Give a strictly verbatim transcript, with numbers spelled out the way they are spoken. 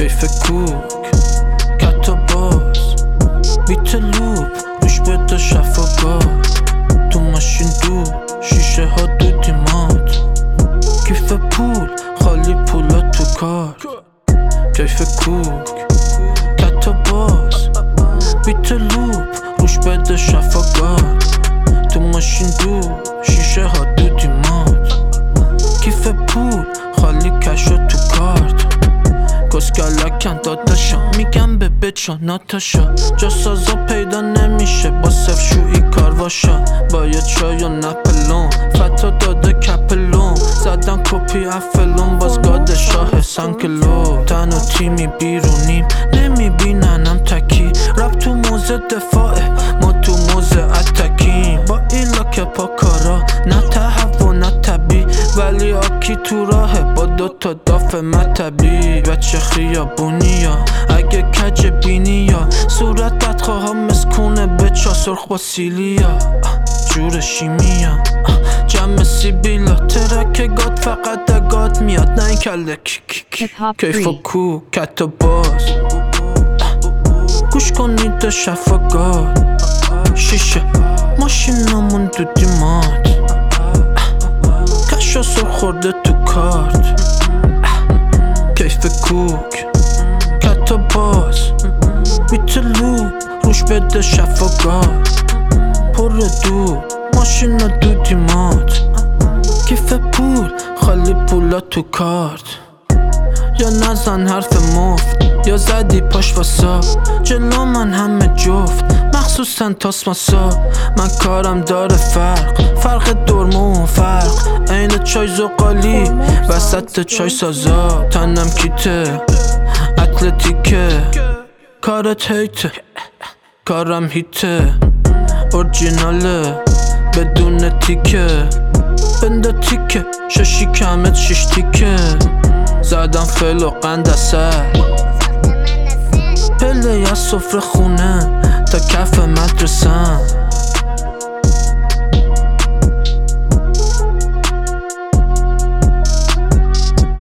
کیف کوک کت و باز بیت لوب روش بده شفاگاه تو ماشین دو شیشه ها دودیمات کیف پول خالی پولا تو کار کیف کوک کت و باز بیت لوب روش بده شفاگاه تو ماشین دو شیشه ها دودیمات کیف پول خالی کشو تو کارت کسکلکن داداشا میگم به بچا ناتاشا جا سازا پیدا نمیشه با صف شویی کارواشا با یه چای و نپلون فتا داده کپلون زدن کپی افلون باز گاد شاه سنکلو تن و تیمی بیرونیم نمیبیننم تکی رب تو موزه دفاعه ما تو موزه اتکیم با ایلا که پا کارا نه تهوع نه طبی ولی آکی تو راهه با دوتا داف مطبی بچه خیابونیا اگه کج بینی یا صورت بدخواه ها مسکونه بچا سرخ با سیلیا جور شیمیا جمع سیبیلا ترک گاد فقط دگاد میاد نه این کله کیف و کو کت و باز گوش کنید شفاگاد شیشه ماشینامون دودیمات کشا سر خورده تو کارت کیف کوک کت و باز بیت لوب روش بده شفاگاه پر دو ماشینا دودیمات کیف پول خالی پولا تو کارت یا نزن حرف مفت یا زدی پاش واسا جلو من همه جفت مخصوصا تاسماسا من کارم داره فرق فرق درمون فرق عین چای زغالی وسط چای سازا تنم کیته اتلتیکه کارت هیته کارم هیته اورجیناله بدون تیکه بنده تیکه ششی کمت شش تیکه زدم فل و قند اثر پله یا سفره خونه تا کف مدرسم